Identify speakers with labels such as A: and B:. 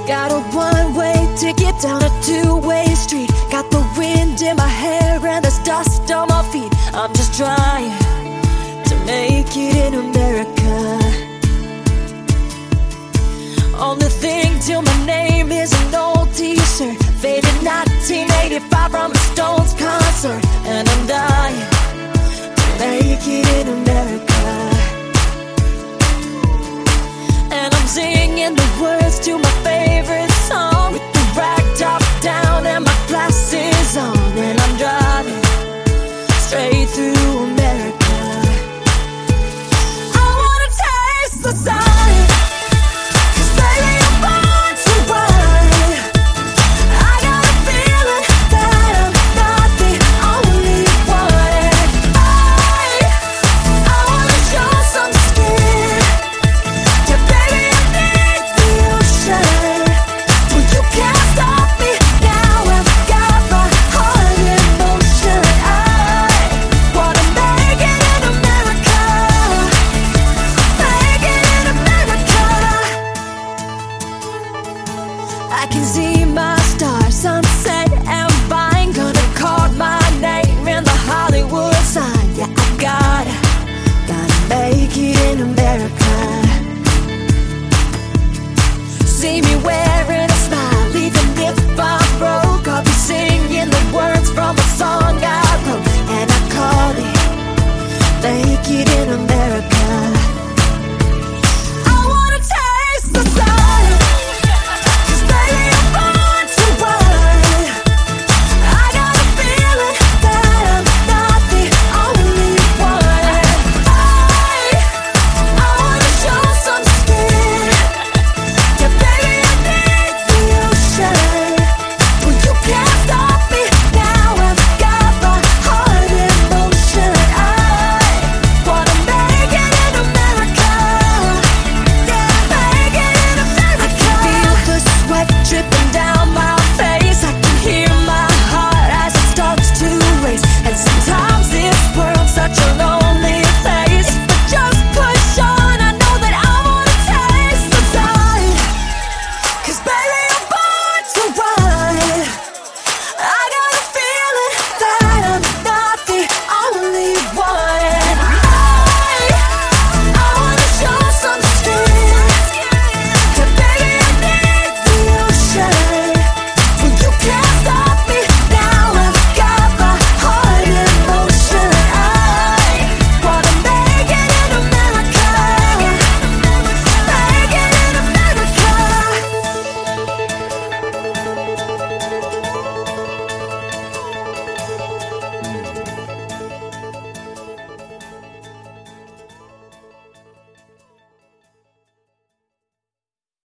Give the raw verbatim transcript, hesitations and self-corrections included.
A: Got a one-way ticket down a two-way street. Got the wind in my hair and there's dust on my feet. I'm just trying to make it in America. Only thing till my name is an old t-shirt, faded nineteen eighty-five from a Stones concert. And I'm dying to make it in America. And I'm singing the words to my favorite song, with the rag top down and my glasses on. And I'm driving straight through America. I wanna taste the sun, 'cause baby I'm born to run. I got a feeling that I'm not the only one. And I, I wanna show some skin. Yeah, baby, I need the ocean. Well, you can't stop me now. I've got my heart in motion. I wanna make it in America. Make it in America. I can see my stars, sunset and vine. Gonna call my name in the Hollywood sign. Yeah, I gotta, gotta make it in America. See me wearing a smile, even if I'm broke. I'll be singing the words from a song I wrote, and I call it Make It in America.